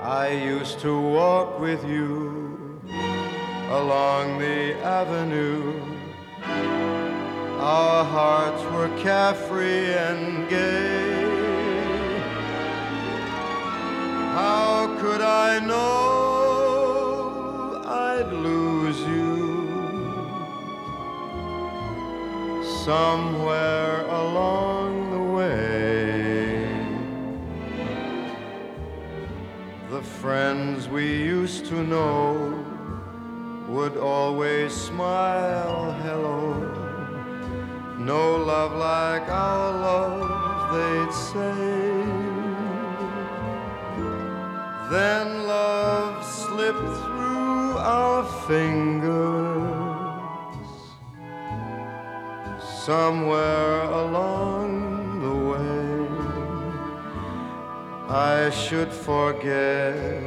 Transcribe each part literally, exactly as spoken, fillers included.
I used to walk with you along the avenue. Our hearts were carefree and gay. How could I know I'd lose you somewhere along the way? The friends we used to know would always smile hello. No love like our love, they'd say. Then love slipped through our fingers somewhere along the way. I should forget,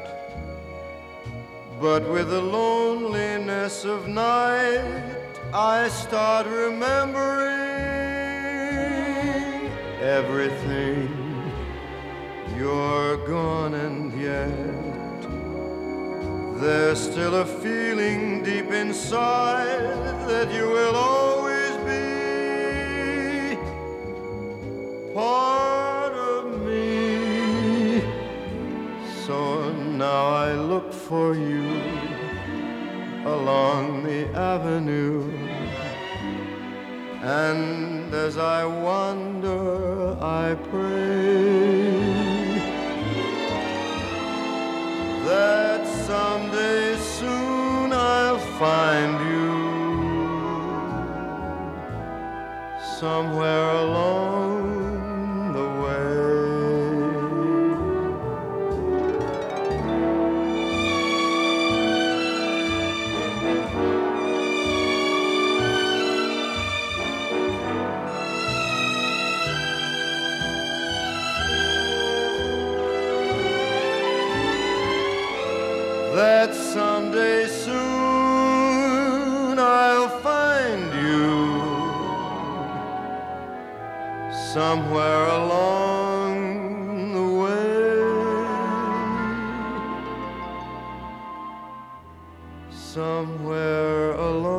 but with the loneliness of night I start remembering everything. You're gone and yet there's still a feeling deep inside that you will always be part of me. So now I look for you along the avenue, and as I wander I pray that someday soon I'll find you somewhere along the way. That someday soon I'll find you somewhere along the way, somewhere along